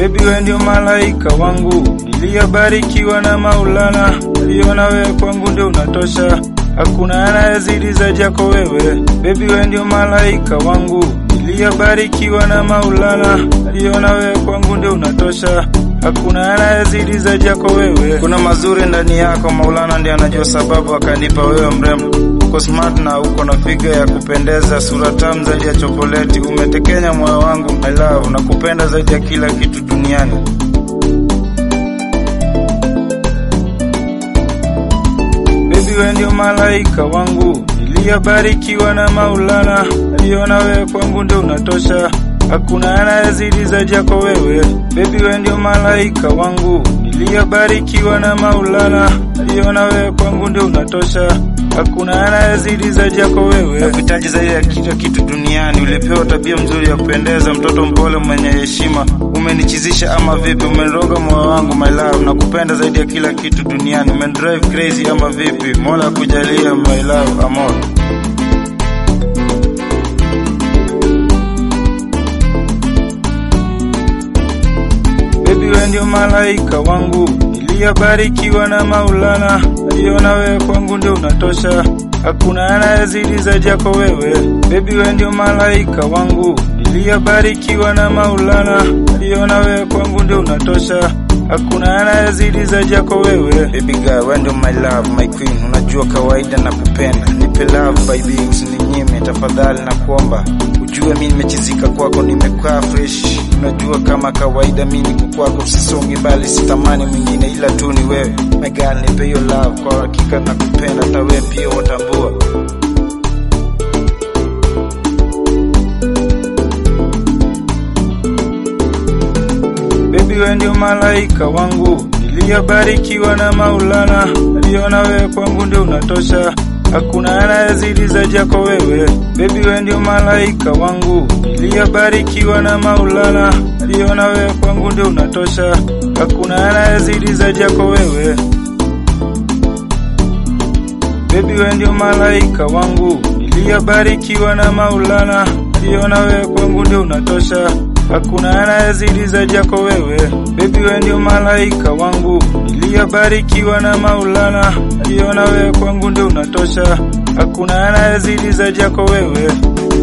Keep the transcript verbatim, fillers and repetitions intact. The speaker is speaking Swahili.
baby wewe ndio malaika wangu, niliyobarikiwa na Maulana, niliona wewe kwangu ndio unatosha, hakuna anayezidi zaidi yako wewe. Baby wewe ndio malaika wangu, niliyobarikiwa na Maulana, niliona wewe kwangu ndio unatosha, hakuna anayezidi zaidi yako wewe. Kuna mazuri ndani yako, Maulana ndiye anajua sababu akanipa wewe mrembo. Uko smart na uko na figa ya kupendeza, sura tamu zaidi ya chokoleti, umetekenya moyo wangu my love, nakupenda zaidi ya kila kitu duniani. Baby wewe ndio malaika wangu, niliyobarikiwa na Maulana, niliona wewe kwangu ndio unatosha, hakuna anayezidi zaidi yako wewe. Baby wewe ndio malaika wangu, niliyobarikiwa na Maulana, niliona wewe kwangu ndio unatosha, hakuna anayezidi zaidi yako wewe. Nakuhitaji zaidi ya kila kitu duniani, ulipewa tabia mzuri ya kupendeza, mtoto mpole mwenye heshima, umenichizisha ama vipi, umeniroga moyo wangu my love, nakupenda zaidi ya kila kitu duniani, umendrive crazy ama vipi, Mola kujalia my love amor. Baby wewe ndio malaika wangu, niliyobarikiwa na Maulana, niliona wewe kwangu ndio unatosha, hakuna anayezidi zaidi yako wewe. Baby wewe ndio malaika wangu, niliyobarikiwa na Maulana, niliona wewe kwangu ndio unatosha, hakuna anayezidi zaidi yako wewe. Baby girl wewe ndio my love, my queen, unajua kawaida na kupenda, nipe love baby, usininyime tafadhali na kuomba, ujue mimi nimechizika kwako, nimekaa fresh, unajua kama kawaida mimi niko kwako, usisonge bali sitamani mwingine ila tu ni wewe. My girl nipe hiyo love, kwa hakika nakupenda, hata wewe pia watambua. Baby wewe ndio malaika wangu, niliyobarikiwa na Maulana, niliona wewe kwangu ndio unatosha, hakuna anayezidi zaidi yako wewe. Baby wewe ndio malaika wangu, niliyobarikiwa na Maulana, niliona wewe kwangu ndio unatosha, hakuna anayezidi zaidi yako wewe. Baby wewe ndio malaika wangu, niliyobarikiwa na Maulana, niliona wewe kwangu ndio unatosha, hakuna anayezidi zaidi yako wewe. Baby wewe ndio malaika wangu, niliyobarikiwa na Maulana, niliona wewe kwangu ndio unatosha, hakuna anayezidi zaidi yako wewe.